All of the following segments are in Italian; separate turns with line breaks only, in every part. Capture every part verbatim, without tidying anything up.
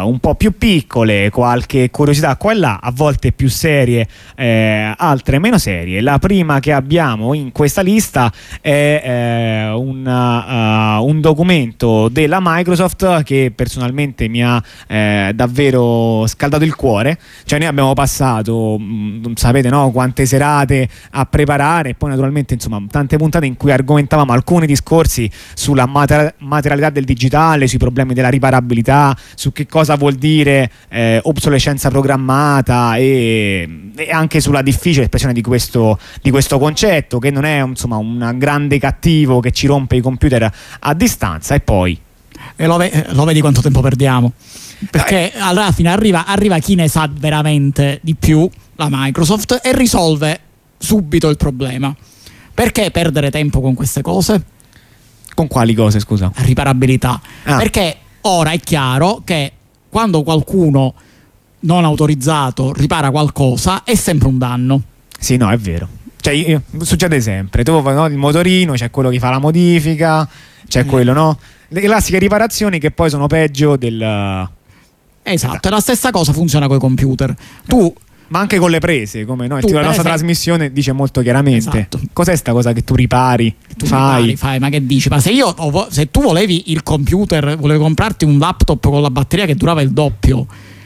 un po' più piccole, qualche curiosità qua e là, a volte più serie, eh, altre meno serie. La prima che abbiamo in questa lista è eh, una, uh, un documento della Microsoft che personalmente mi ha eh, davvero scaldato il cuore. Cioè noi abbiamo passato, mh, sapete no, quante serate a preparare, e poi naturalmente insomma tante puntate in cui argomentavamo alcuni discorsi sulla mater- materialità del digitale, sui problemi della riparabilità, su che cosa vuol dire eh, obsolescenza programmata e, e anche sulla difficile espressione di questo, di questo concetto, che non è insomma un grande cattivo che ci rompe i computer a distanza. E poi
e lo, ve- lo vedi quanto tempo perdiamo, perché alla fine arriva, arriva chi ne sa veramente di più, la Microsoft, e risolve subito il problema. Perché perdere tempo con queste cose?
Con quali cose, scusa?
Riparabilità. Ah. Perché ora è chiaro che quando qualcuno non autorizzato ripara qualcosa è sempre un danno.
Sì, no, è vero. Cioè, io, succede sempre. Tu no, il motorino, c'è quello che fa la modifica, c'è eh. quello, no? Le classiche riparazioni che poi sono peggio del...
Esatto, e la stessa cosa funziona con i computer. Tu...
Ma anche con le prese, come no?
Tu,
la nostra
esempio,
trasmissione dice molto chiaramente.
Esatto.
Cos'è sta cosa che tu ripari?
Che tu
fai?
Ripari, fai, ma che dici? Ma se io se tu volevi il computer, volevi comprarti un laptop con la batteria che durava il doppio,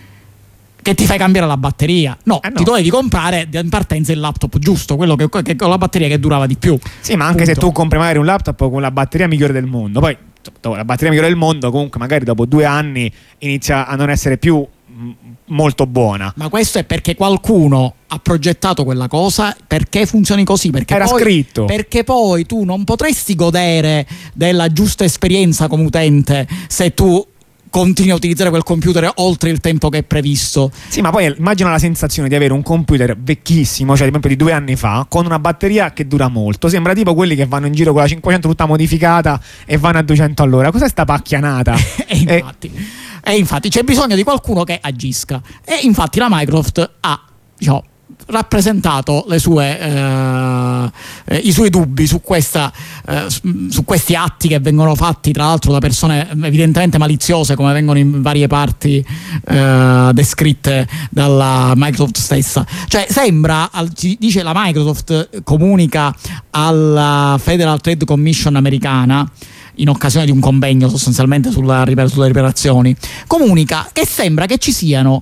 che ti fai cambiare la batteria? No, eh no. Ti dovevi comprare in partenza il laptop giusto, quello che, che con la batteria che durava di più.
Sì, ma anche Punto. Se tu compri magari un laptop con la batteria migliore del mondo, poi la batteria migliore del mondo comunque magari dopo due anni inizia a non essere più molto buona.
Ma questo è perché qualcuno ha progettato quella cosa perché funzioni così, perché
era
poi,
scritto.
Perché poi tu non potresti godere della giusta esperienza come utente se tu continui a utilizzare quel computer oltre il tempo che è previsto.
Sì, ma poi immagina la sensazione di avere un computer vecchissimo, cioè ad esempio di due anni fa, con una batteria che dura molto. Sembra tipo quelli che vanno in giro con la cinquecento tutta modificata e vanno a duecento all'ora. Cos'è sta pacchianata?
e infatti eh. E infatti c'è bisogno di qualcuno che agisca. E infatti la Microsoft ha, diciamo, rappresentato le sue, eh, eh, i suoi dubbi su, questa, eh, su questi atti che vengono fatti tra l'altro da persone evidentemente maliziose, come vengono in varie parti eh, descritte dalla Microsoft stessa. Cioè sembra, dice la Microsoft, comunica alla Federal Trade Commission americana in occasione di un convegno sostanzialmente sulla, sulle riparazioni, comunica che sembra che ci siano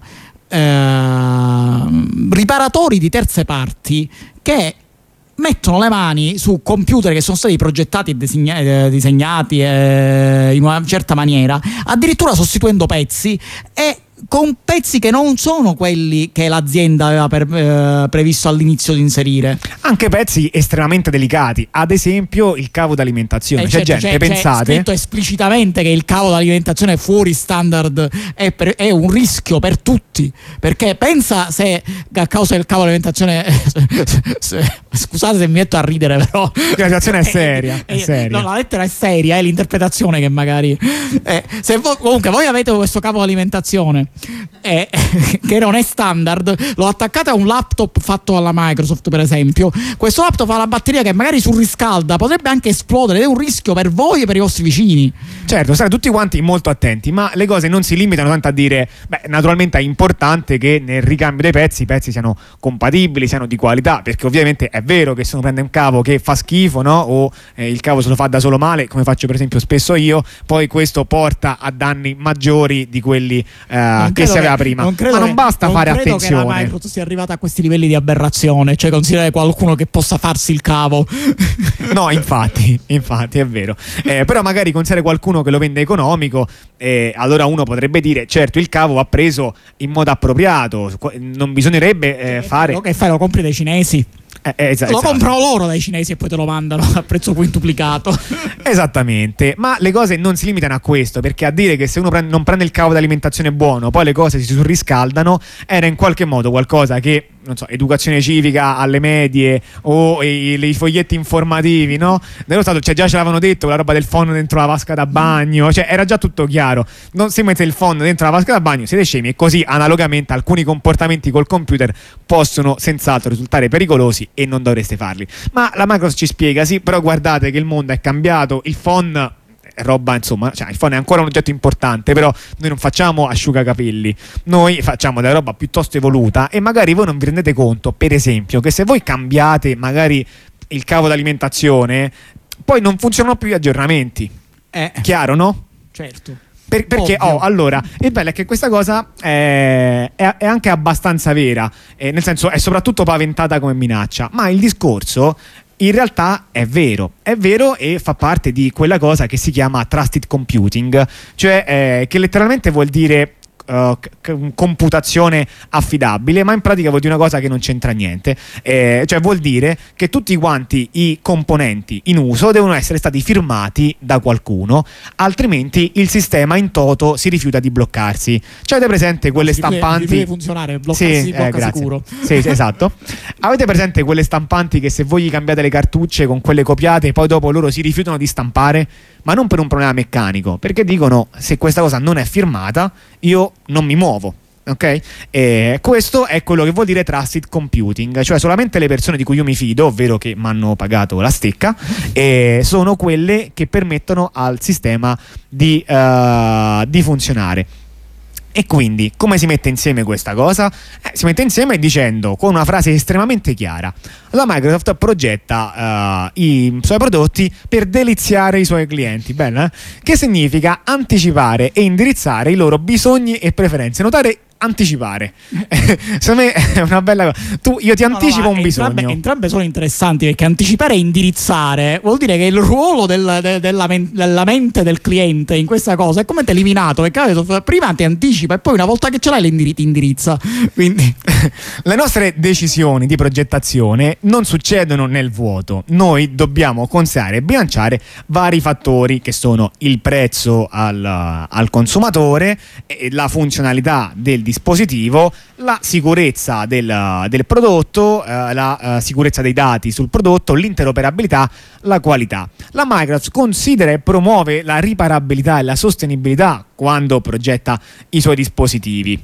eh, riparatori di terze parti che mettono le mani su computer che sono stati progettati e disegna- eh, disegnati eh, in una certa maniera, addirittura sostituendo pezzi e con pezzi che non sono quelli che l'azienda aveva per, eh, previsto all'inizio di inserire.
Anche pezzi estremamente delicati, ad esempio il cavo d'alimentazione.
Eh
c'è
certo,
gente,
c'è,
pensate,
c'è scritto esplicitamente che il cavo d'alimentazione fuori standard è, per, è un rischio per tutti, perché pensa se a causa del cavo d'alimentazione scusate se mi metto a ridere, però
la situazione è seria, è seria.
No, la lettera è seria, è l'interpretazione che magari eh, se vo- comunque voi avete questo cavo d'alimentazione Eh, che non è standard, lo attaccate a un laptop fatto dalla Microsoft per esempio, questo laptop ha la batteria che magari surriscalda, potrebbe anche esplodere ed è un rischio per voi e per i vostri vicini.
Certo, state tutti quanti molto attenti, ma le cose non si limitano tanto a dire beh, naturalmente è importante che nel ricambio dei pezzi i pezzi siano compatibili, siano di qualità, perché ovviamente è vero che se uno prende un cavo che fa schifo, no? O eh, il cavo se lo fa da solo male, come faccio per esempio spesso io, poi questo porta a danni maggiori di quelli eh, che si aveva prima.
Non
ma non
che,
basta
non
fare
credo
attenzione.
Che la Microsoft sia arrivata a questi livelli di aberrazione, cioè considerare qualcuno che possa farsi il cavo.
No, infatti, infatti è vero. Eh, però magari considerare qualcuno che lo vende economico, eh, allora uno potrebbe dire certo il cavo va preso in modo appropriato, non bisognerebbe eh, fare.
Che fai? Lo compri dai cinesi?
Eh, eh, esatto,
lo
esatto.
comprano loro dai cinesi e poi te lo mandano a prezzo quintuplicato.
Esattamente, ma le cose non si limitano a questo, perché a dire che se uno prende, non prende il cavo d'alimentazione buono poi le cose si surriscaldano era in qualche modo qualcosa che, non so, educazione civica alle medie o i, i foglietti informativi, no? Nello Stato cioè, già ce l'avevano detto quella roba del phon dentro la vasca da bagno, cioè era già tutto chiaro, non si mette il phon dentro la vasca da bagno, siete scemi, e così analogamente alcuni comportamenti col computer possono senz'altro risultare pericolosi e non dovreste farli. Ma la Microsoft ci spiega, sì, però guardate che il mondo è cambiato, il phon è roba, insomma, cioè iPhone è ancora un oggetto importante, però noi non facciamo asciugacapelli, noi facciamo della roba piuttosto evoluta e magari voi non vi rendete conto, per esempio, che se voi cambiate magari il cavo d'alimentazione, poi non funzionano più gli aggiornamenti.
Eh.
Chiaro, no?
Certo.
Per, perché oh, allora il bello è che questa cosa è, è, è anche abbastanza vera, eh, nel senso è soprattutto paventata come minaccia, ma il discorso in realtà è vero, è vero e fa parte di quella cosa che si chiama trusted computing, cioè eh, che letteralmente vuol dire Uh, c- computazione affidabile, ma in pratica vuol dire una cosa che non c'entra niente, eh, cioè vuol dire che tutti quanti i componenti in uso devono essere stati firmati da qualcuno, altrimenti il sistema in toto si rifiuta di bloccarsi. Cioè avete presente quelle
si
stampanti?
Deve funzionare, bloccarsi,
sì,
blocca
eh,
sicuro.
Sì, esatto. Avete presente quelle stampanti che se voi gli cambiate le cartucce con quelle copiate, poi dopo loro si rifiutano di stampare? Ma non per un problema meccanico, perché dicono se questa cosa non è firmata io non mi muovo, ok? E questo è quello che vuol dire trusted computing, cioè solamente le persone di cui io mi fido, ovvero che mi hanno pagato la stecca, e sono quelle che permettono al sistema di, uh, di funzionare. E quindi come si mette insieme questa cosa? Eh, si mette insieme dicendo con una frase estremamente chiara: la Microsoft progetta uh, i suoi prodotti per deliziare i suoi clienti. Bene, eh? Che significa anticipare e indirizzare i loro bisogni e preferenze. Notare anticipare. Secondo me è una bella cosa. Tu, io ti anticipo no, no, un
entrambe,
bisogno.
Entrambe sono interessanti, perché anticipare e indirizzare vuol dire che il ruolo del, de, della, men- della mente del cliente in questa cosa è come eliminato, perché prima ti anticipa e poi una volta che ce l'hai l'indiri- ti indirizza. Quindi
le nostre decisioni di progettazione non succedono nel vuoto. Noi dobbiamo considerare e bilanciare vari fattori che sono il prezzo al, al consumatore, e la funzionalità del dispositivo, la sicurezza del, del prodotto, eh, la uh, sicurezza dei dati sul prodotto, l'interoperabilità, la qualità. La Microsoft considera e promuove la riparabilità e la sostenibilità quando progetta i suoi dispositivi.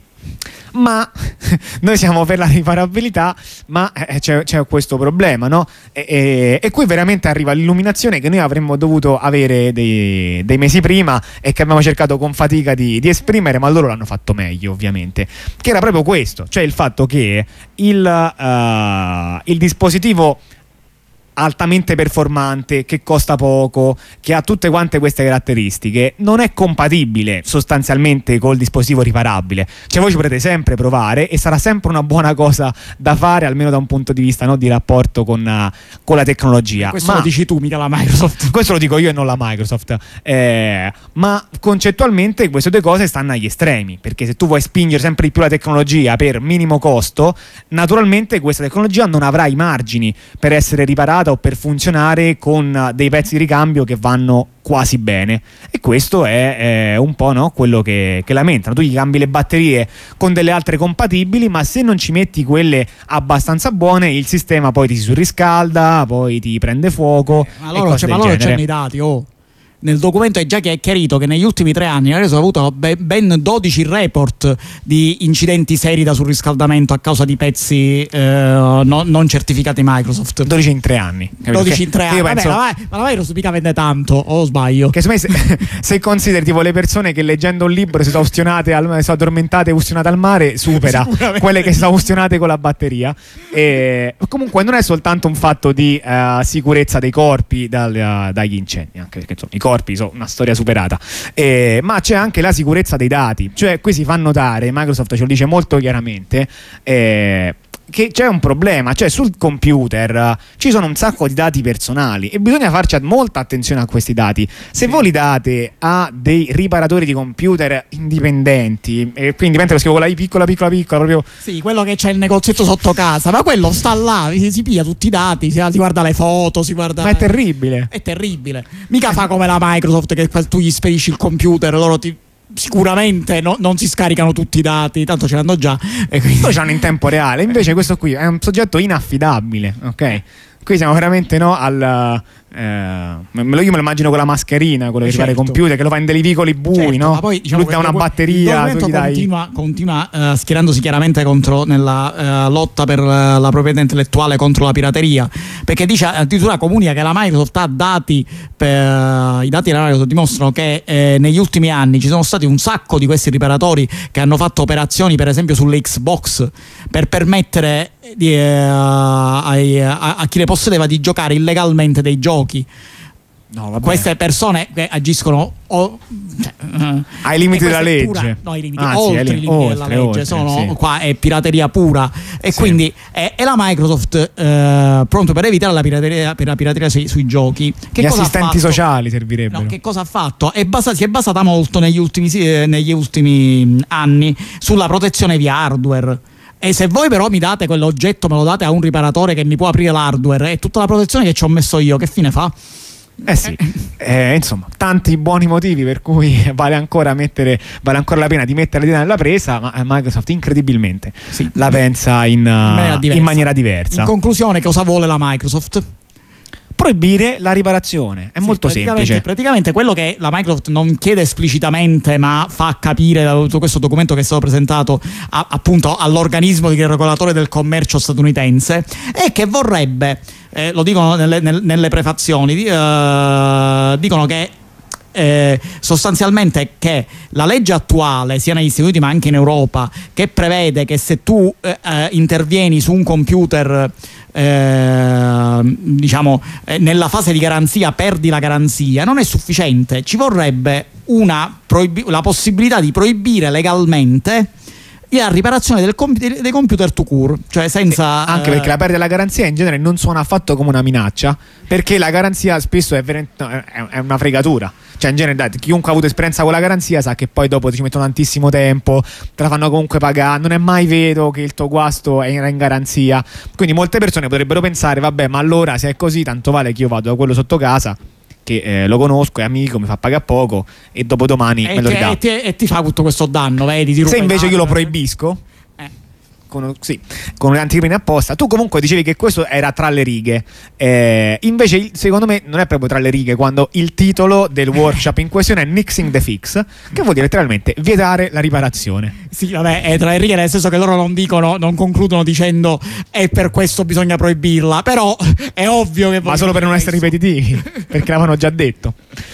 Ma noi siamo per la riparabilità, ma eh, c'è, c'è questo problema, no? E, e, e qui veramente arriva l'illuminazione che noi avremmo dovuto avere dei, dei mesi prima e che abbiamo cercato con fatica di, di esprimere, ma loro l'hanno fatto meglio, ovviamente. Che era proprio questo, cioè il fatto che il, uh, il dispositivo altamente performante, che costa poco, che ha tutte quante queste caratteristiche, non è compatibile sostanzialmente col dispositivo riparabile. Cioè voi ci potrete sempre provare e sarà sempre una buona cosa da fare, almeno da un punto di vista, no, di rapporto con, uh, con la tecnologia.
Questo
ma
lo dici tu, mica la Microsoft.
Questo lo dico io e non la Microsoft. Eh, ma concettualmente queste due cose stanno agli estremi, perché se tu vuoi spingere sempre di più la tecnologia per minimo costo, naturalmente questa tecnologia non avrà i margini per essere riparata o per funzionare con dei pezzi di ricambio che vanno quasi bene, e questo è, è un po', no, quello che, che lamentano. Tu gli cambi le batterie con delle altre compatibili, ma se non ci metti quelle abbastanza buone il sistema poi ti si surriscalda, poi ti prende fuoco.
Eh, ma loro, cioè, ma loro c'hanno i dati, oh. Nel documento è già chiarito che negli ultimi tre anni ha avuto ben dodici report di incidenti seri da surriscaldamento a causa di pezzi eh, no, non certificati Microsoft.
dodici in tre anni.
dodici in tre anni. Vabbè, penso... ma, ma la Microsoft mica vende tanto, o sbaglio?
Che se, se consideri tipo le persone che leggendo un libro si sono ustionate, al, si sono addormentate e ustionate al mare, supera quelle che si sono ustionate con la batteria. E comunque non è soltanto un fatto di uh, sicurezza dei corpi dal, uh, dagli incendi, anche perché insomma, i corpi sono una storia superata, eh, ma c'è anche la sicurezza dei dati. Cioè qui si fa notare, Microsoft ce lo dice molto chiaramente, eh, che c'è un problema, cioè sul computer ci sono un sacco di dati personali e bisogna farci molta attenzione a questi dati. Se voi li date a dei riparatori di computer indipendenti, e quindi mentre lo scrivo con la I piccola piccola piccola proprio,
sì, quello che c'è il negozietto sotto casa, ma quello sta là, si, si piglia tutti i dati, si, si guarda le foto, si guarda,
ma è terribile,
è terribile. Mica fa come la Microsoft che tu gli spedisci il computer, loro ti sicuramente no, non si scaricano tutti i dati, tanto ce l'hanno già e quindi...
poi ce l'hanno in tempo reale. Invece questo qui è un soggetto inaffidabile, ok? Qui siamo veramente, no, al, Eh, me lo, io me lo immagino con la mascherina, quello che
certo.
ripara i computer, che lo fa in dei vicoli bui,
certo,
no?
Ma poi, diciamo,
lui dà una batteria,
il
tu gli dai...
continua, continua uh, schierandosi chiaramente contro nella uh, lotta per uh, la proprietà intellettuale contro la pirateria, perché dice addirittura comunica che la Microsoft ha dati per, uh, i dati della Microsoft dimostrano che eh, negli ultimi anni ci sono stati un sacco di questi riparatori che hanno fatto operazioni per esempio sulle Xbox per permettere di, uh, ai, a, a chi le possedeva di giocare illegalmente dei giochi.
No, vabbè.
Queste persone che agiscono o, cioè, uh,
ai limiti della legge,
pura, no, ai limiti,
Anzi,
oltre
li-
i limiti
oltre,
della legge,
oltre,
sono
sì.
qua è pirateria pura e
sì.
quindi è, è la Microsoft eh, pronto per evitare la pirateria, per la pirateria sui, sui giochi. Che
Gli
cosa
assistenti
ha fatto?
sociali servirebbero.
No, che cosa ha fatto? È basa, si è basata molto negli ultimi, eh, negli ultimi anni sulla protezione via hardware. E se voi però mi date quell'oggetto, me lo date a un riparatore che mi può aprire l'hardware e tutta la protezione che ci ho messo io, che fine fa?
Eh sì, eh, insomma, tanti buoni motivi per cui vale ancora mettere, vale ancora la pena di mettere le dita nella presa, ma Microsoft incredibilmente
sì.
la pensa in,
in, maniera
uh, in maniera diversa.
In conclusione, cosa vuole la Microsoft?
Proibire la riparazione, è
sì,
molto
praticamente,
semplice.
Praticamente quello che la Microsoft non chiede esplicitamente, ma fa capire da tutto questo documento che è stato presentato a, appunto all'organismo di regolatore del commercio statunitense, è che vorrebbe, eh, lo dicono nelle, nelle, nelle prefazioni, eh, dicono che Eh, sostanzialmente che la legge attuale sia negli Stati Uniti ma anche in Europa, che prevede che se tu eh, eh, intervieni su un computer eh, diciamo eh, nella fase di garanzia perdi la garanzia, non è sufficiente, ci vorrebbe una proibi- la possibilità di proibire legalmente la riparazione del computer, dei computer to cure, cioè senza
sì, anche
eh,
perché la perdita della garanzia in genere non suona affatto come una minaccia, perché la garanzia spesso è, ver- è una fregatura. Cioè in genere dai, chiunque ha avuto esperienza con la garanzia sa che poi dopo ci mettono tantissimo tempo, te la fanno comunque pagare, non è mai vero che il tuo guasto era in garanzia, quindi molte persone potrebbero pensare vabbè, ma allora se è così tanto vale che io vado da quello sotto casa che eh, lo conosco, è amico, mi fa pagare poco e dopodomani
e
me lo
ti,
ridà.
e, ti, e ti fa tutto questo danno, vedi? Ti
Se invece io lo
danno,
proibisco
eh.
con, sì, con un'anticrime apposta, tu comunque dicevi che questo era tra le righe, eh, invece secondo me non è proprio tra le righe quando il titolo del workshop in questione è Nixing the Fix, che vuol dire letteralmente vietare la riparazione.
Sì, vabbè, è tra le righe nel senso che loro non dicono, non concludono dicendo e per questo bisogna proibirla, però è ovvio che
ma solo per non essere ripetitivi perché l'avevano già detto,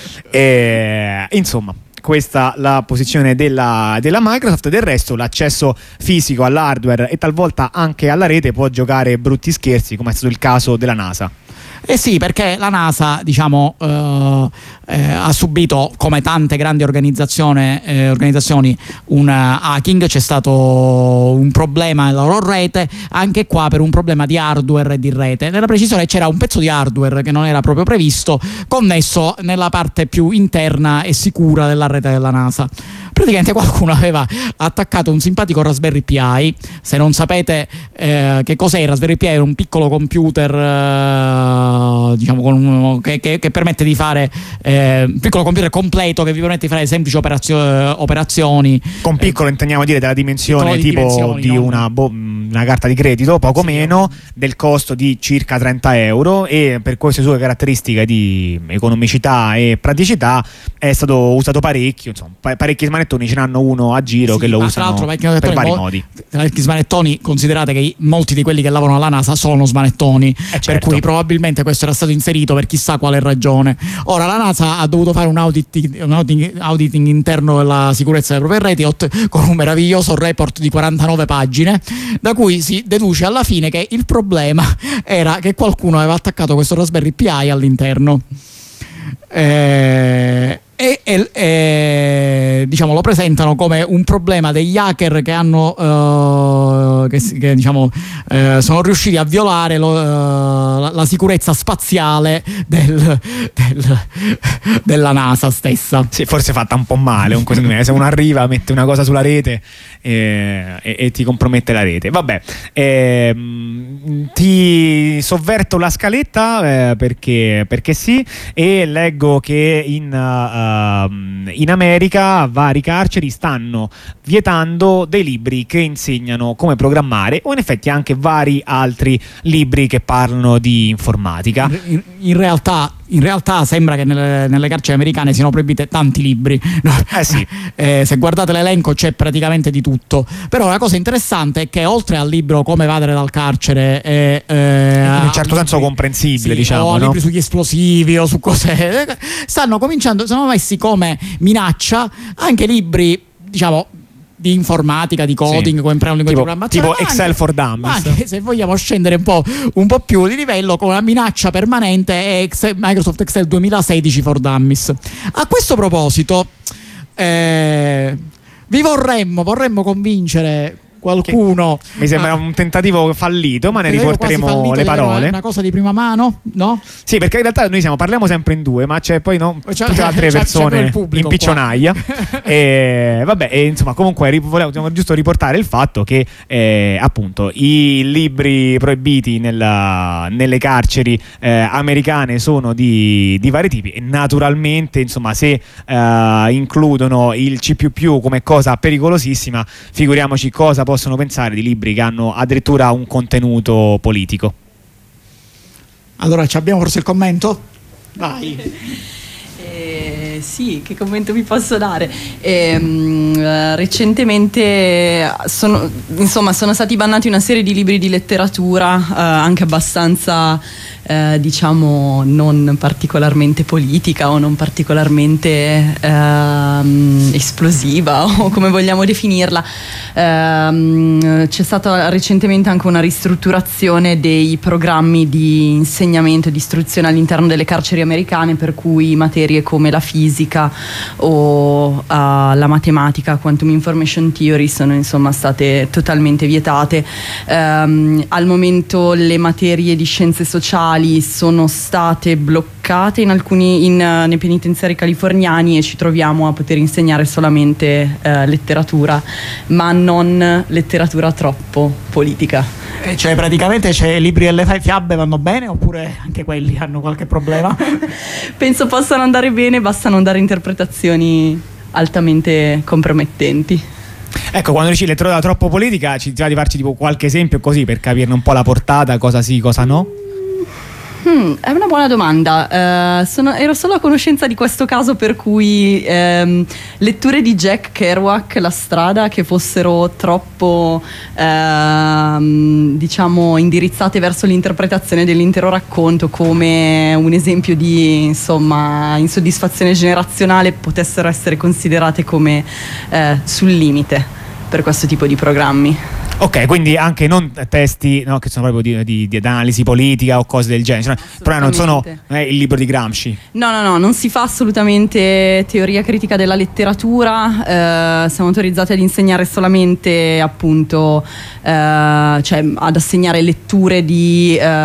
eh, insomma questa la posizione della, della Microsoft. Del resto l'accesso fisico all'hardware e talvolta anche alla rete può giocare brutti scherzi, come è stato il caso della NASA.
Eh sì, perché la NASA, diciamo, eh, eh, ha subito, come tante grandi organizzazioni, eh, organizzazioni, un hacking. C'è stato un problema nella loro rete, anche qua per un problema di hardware e di rete. Nella precisione c'era un pezzo di hardware che non era proprio previsto, connesso nella parte più interna e sicura della rete della NASA. Praticamente qualcuno aveva attaccato un simpatico Raspberry Pi. Se non sapete eh, che cos'è il Raspberry Pi, è un piccolo computer eh, diciamo con un, che, che, che permette di fare eh, un piccolo computer completo che vi permette di fare semplici operazio- operazioni.
Con piccolo eh, intendiamo dire della dimensione
di
tipo
dimensioni,
di
no?
una, bo- una carta di credito, poco sì, meno, del costo di circa trenta euro, e per queste sue caratteristiche di economicità e praticità è stato usato parecchio, insomma, pa- parecchi smanettoni ce n'hanno uno a giro sì, che lo usano per vari
mo-
modi.
Gli smanettoni, considerate che molti di quelli che lavorano alla NASA sono smanettoni,
eh certo.
Per cui probabilmente questo era stato inserito per chissà quale ragione. Ora la NASA ha dovuto fare un auditing, un auditing, auditing interno della sicurezza delle proprie reti con un meraviglioso report di quarantanove pagine, da cui si deduce alla fine che il problema era che qualcuno aveva attaccato questo Raspberry Pi all'interno. Eh, e, e, e diciamo lo presentano come un problema degli hacker che hanno uh, che, che diciamo uh, sono riusciti a violare lo, uh, la, la sicurezza spaziale del, del, della NASA stessa.
Sì, forse fatta un po' male, un così, se uno arriva, mette una cosa sulla rete e, e, e ti compromette la rete. Vabbè, ehm, ti sovverto la scaletta eh, perché, perché sì, e leggo che in uh, in America vari carceri stanno vietando dei libri che insegnano come programmare programmare, o in effetti anche vari altri libri che parlano di informatica.
In, in realtà In realtà sembra che nelle, nelle carceri americane siano proibite tanti libri.
Eh sì.
eh, se guardate l'elenco c'è praticamente di tutto. Però la cosa interessante è che oltre al libro Come evadere dal carcere, eh, eh,
in un certo senso comprensibile,
sì,
diciamo,
o
no?
libri sugli esplosivi o su cose, stanno cominciando, sono messi come minaccia anche libri, diciamo, di informatica, di coding,
sì,
come imparare un linguaggio di programmazione,
tipo Excel
anche,
for Dummies.
ma anche se vogliamo scendere un po', un po' più di livello, con una minaccia permanente è Excel, Microsoft Excel duemilasedici for Dummies. A questo proposito, eh, vi vorremmo, vorremmo convincere qualcuno.
Che mi sembra ah, un tentativo fallito, ma ne riporteremo fallito, le parole.
È una cosa di prima mano, no?
Sì, perché in realtà noi siamo, parliamo sempre in due, ma c'è poi no,
c'è,
tutte altre
c'è,
persone
c'è
in piccionaia. e vabbè, e insomma, comunque volevo giusto riportare il fatto che eh, appunto i libri proibiti nella, nelle carceri eh, americane sono di, di vari tipi, e naturalmente, insomma, se eh, includono il C più più come cosa pericolosissima, figuriamoci cosa può possono pensare di libri che hanno addirittura un contenuto politico.
Allora, ci abbiamo forse il commento? Vai.
Eh, sì, che commento vi posso dare? Eh, mh, recentemente sono, insomma, sono stati bannati una serie di libri di letteratura eh, anche abbastanza eh, diciamo non particolarmente politica o non particolarmente eh, esplosiva o come vogliamo definirla. Eh, c'è stata recentemente anche una ristrutturazione dei programmi di insegnamento e di istruzione all'interno delle carceri americane, per cui materie come la fisica o uh, la matematica, quantum information theory, sono insomma state totalmente vietate. Um, al momento le materie di scienze sociali sono state bloccate in alcuni in, uh, nei penitenziari californiani, e ci troviamo a poter insegnare solamente uh, letteratura, ma non letteratura troppo politica.
Cioè praticamente c'è libri e le fiabe vanno bene, oppure anche quelli hanno qualche problema?
Penso possano andare bene, basta non dare interpretazioni altamente compromettenti.
Ecco, quando dici letteratura troppo politica, ci va di farci tipo qualche esempio così per capirne un po' la portata, cosa sì, cosa no?
Hmm, è una buona domanda. Uh, sono, ero solo a conoscenza di questo caso per cui um, letture di Jack Kerouac, La strada, che fossero troppo uh, diciamo indirizzate verso l'interpretazione dell'intero racconto, come un esempio di insomma insoddisfazione generazionale, potessero essere considerate come uh, sul limite per questo tipo di programmi.
Ok, quindi anche non testi, no, che sono proprio di, di, di analisi politica o cose del genere, cioè, però non sono eh, il libro di Gramsci.
No, no, no, non si fa assolutamente teoria critica della letteratura, eh, siamo autorizzati ad insegnare solamente appunto, eh, cioè ad assegnare letture di eh,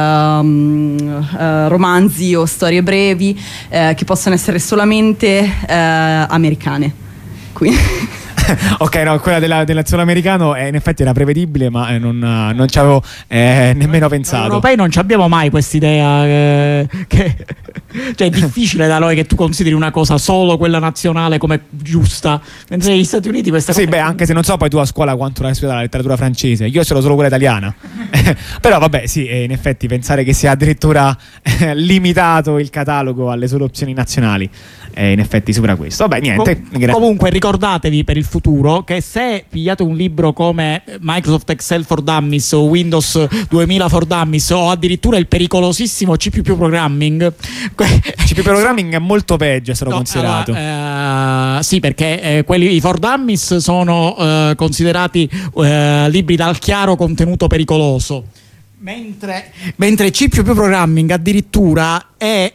eh, romanzi o storie brevi eh, che possono essere solamente eh, americane. Quindi
ok, no, quella della, dell'azione americano eh, in effetti era prevedibile, ma eh, non, non ci avevo eh, nemmeno pensato.
Noi europei non ci abbiamo mai quest'idea eh, che cioè è difficile da noi che tu consideri una cosa solo quella nazionale come giusta, mentre negli Stati Uniti questa
sì,
cosa
beh, anche se non so poi tu a scuola quanto hai studiato la letteratura francese, io solo solo quella italiana. Però vabbè, sì, eh, in effetti pensare che sia addirittura eh, limitato il catalogo alle sole opzioni nazionali, eh, in effetti supera questo. Vabbè, niente.
Com- comunque ricordatevi per il futuro che se pigliate un libro come Microsoft Excel for Dummies o Windows duemila for Dummies o addirittura il pericolosissimo C più più Programming,
C più più Programming è molto peggio, è stato no, considerato.
Allora, eh, sì, perché eh, quelli i for Dummies sono eh, considerati eh, libri dal chiaro contenuto pericoloso, mentre, mentre C più più Programming addirittura è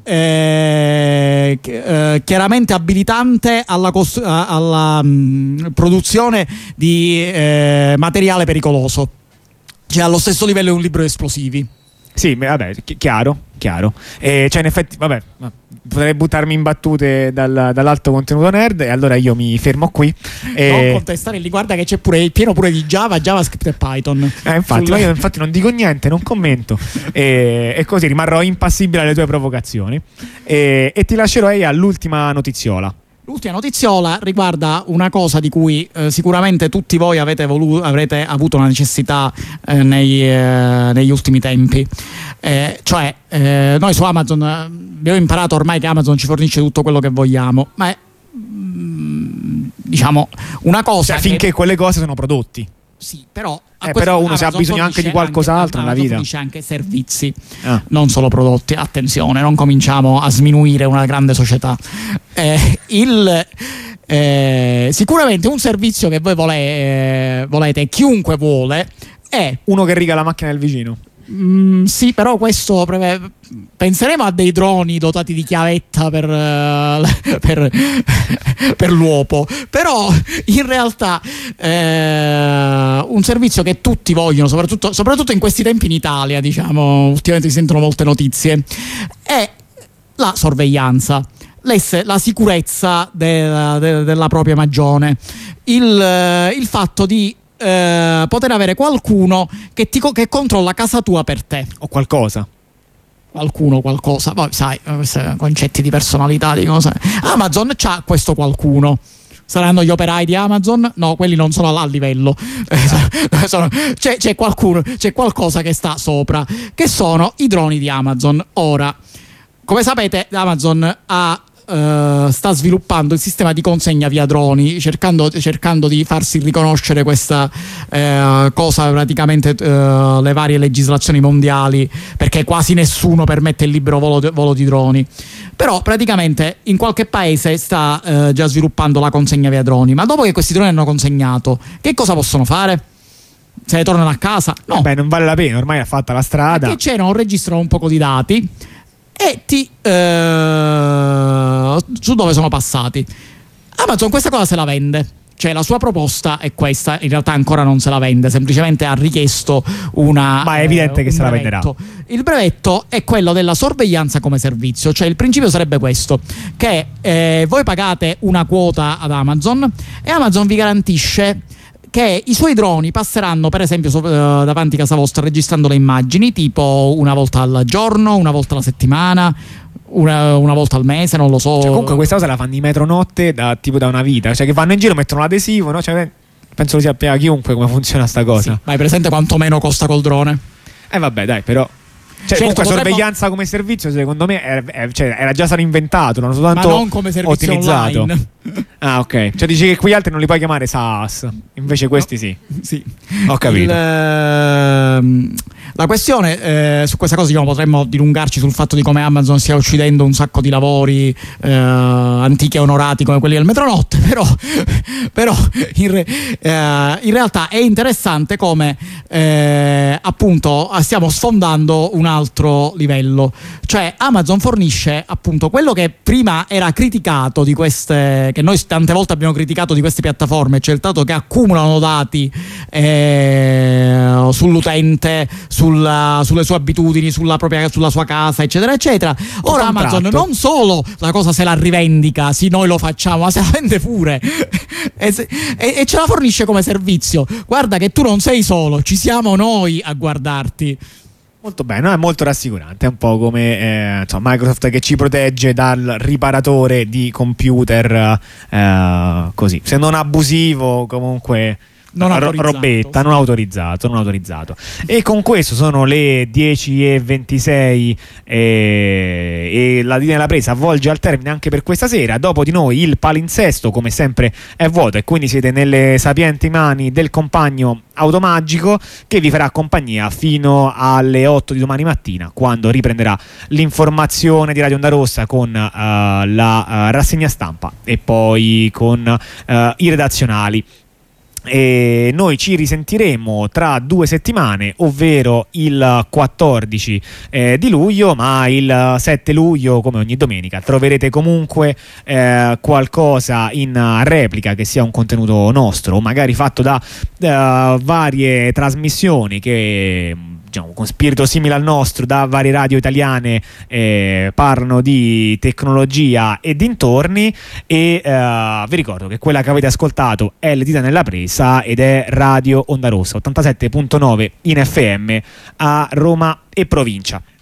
Eh, eh, chiaramente abilitante alla, cos- alla mh, produzione di eh, materiale pericoloso, cioè allo stesso livello di un libro di esplosivi.
Sì, vabbè, chi- chiaro, chiaro. E cioè in effetti, vabbè, potrei buttarmi in battute dal, dall'alto contenuto nerd, e allora io mi fermo qui. E...
non contestare lì, guarda che c'è pure il pieno pure di Java, JavaScript e Python.
Eh, infatti,
Sulla...
ma io infatti non dico niente, non commento. e, e così rimarrò impassibile alle tue provocazioni. E, e ti lascerò all'ultima notiziola.
L'ultima notiziola riguarda una cosa di cui eh, sicuramente tutti voi avete, volu- avrete avuto una necessità eh, nei, eh, negli ultimi tempi. Eh, cioè, eh, noi su Amazon eh, abbiamo imparato ormai che Amazon ci fornisce tutto quello che vogliamo, ma è mm, diciamo una cosa.
Cioè, finché
che...
quelle cose sono prodotti.
Sì, però,
eh, però uno se ha bisogno anche di qualcos'altro nella vita.
Fornisce anche servizi,
ah.
non solo prodotti. Attenzione, non cominciamo a sminuire una grande società. Eh, il, eh, sicuramente un servizio che voi vole, eh, volete, chiunque vuole, è
uno che riga la macchina del vicino.
Mm, sì, però questo preve... penseremo a dei droni dotati di chiavetta per, uh, per, per l'uopo. Però in realtà eh, un servizio che tutti vogliono, soprattutto, soprattutto in questi tempi in Italia, diciamo, ultimamente si sentono molte notizie, è la sorveglianza, la sicurezza della, de, della propria magione, il, il fatto di Eh, poter avere qualcuno che, ti, che controlla casa tua per te,
o qualcosa,
qualcuno, qualcosa, poi sai, concetti di personalità, di cose. Amazon c'ha questo qualcuno. Saranno gli operai di Amazon? No, quelli non sono a livello. sono, c'è, c'è qualcuno, c'è qualcosa che sta sopra, che sono i droni di Amazon. Ora, come sapete, Amazon ha Uh, sta sviluppando il sistema di consegna via droni, cercando, cercando di farsi riconoscere questa uh, cosa, praticamente uh, le varie legislazioni mondiali, perché quasi nessuno permette il libero volo, volo di droni. Però praticamente in qualche paese sta uh, già sviluppando la consegna via droni. Ma dopo che questi droni hanno consegnato, che cosa possono fare? Se ne tornano a casa? No.
Beh, non vale la pena, ormai è fatta la strada.
Perché c'erano, registrano un poco di dati e ti eh, su dove sono passati. Amazon questa cosa se la vende, cioè la sua proposta è questa. In realtà ancora non se la vende, semplicemente ha richiesto una,
ma è evidente eh, che se la venderà.
Il brevetto è quello della sorveglianza come servizio, cioè il principio sarebbe questo, che eh, voi pagate una quota ad Amazon e Amazon vi garantisce che i suoi droni passeranno, per esempio, so, uh, davanti a casa vostra registrando le immagini, tipo una volta al giorno, una volta alla settimana, una, una volta al mese, non lo so.
Cioè, comunque questa cosa la fanno di metronotte da, tipo da una vita, cioè che vanno in giro, mettono l'adesivo, no? Cioè, penso lo sappia chiunque come funziona sta cosa.
Sì, ma hai presente quanto meno costa col drone?
Eh vabbè, dai, però... Cioè, certo, comunque potremmo... sorveglianza come servizio secondo me era, era, cioè, era già stato inventato, non soltanto
ma non come servizio
ottimizzato
online.
Ah, ok, cioè dici che quegli altri non li puoi chiamare SaaS, invece questi no. sì.
Sì,
ho capito.
Il, ehm, la questione eh, su questa cosa, diciamo, potremmo dilungarci sul fatto di come Amazon stia uccidendo un sacco di lavori eh, antichi e onorati come quelli del metronotte, però, però in, re, eh, in realtà è interessante come eh, appunto stiamo sfondando un altro livello. Cioè Amazon fornisce appunto quello che prima era criticato di queste, che noi tante volte abbiamo criticato di queste piattaforme, cioè il dato che accumulano dati eh, sull'utente, sulla, sulle sue abitudini, sulla propria, sulla sua casa, eccetera eccetera. Ora Amazon non solo la cosa se la rivendica, sì, noi lo facciamo, ma se la vende pure e, se, e, e ce la fornisce come servizio. Guarda che tu non sei solo, ci siamo noi a guardarti.
Molto bene, no? È molto rassicurante, è un po' come eh, insomma, Microsoft che ci protegge dal riparatore di computer eh, così, se non abusivo comunque
non
ro- robetta, sì. non autorizzato, non autorizzato. E con questo sono le dieci e ventisei e, e la linea della presa avvolge al termine anche per questa sera. Dopo di noi il palinsesto come sempre è vuoto e quindi siete nelle sapienti mani del compagno automagico che vi farà compagnia fino alle otto di domani mattina, quando riprenderà l'informazione di Radio Onda Rossa con uh, la uh, rassegna stampa e poi con uh, i redazionali. E noi ci risentiremo tra due settimane, ovvero il quattordici eh, di luglio, ma il sette luglio, come ogni domenica, troverete comunque eh, qualcosa in replica che sia un contenuto nostro o magari fatto da uh, varie trasmissioni che, diciamo, con spirito simile al nostro, da varie radio italiane eh, parlano di tecnologia e dintorni. E eh, vi ricordo che quella che avete ascoltato è Le Dita nella Presa ed è Radio Onda Rossa ottantasette virgola nove in F M a Roma e provincia.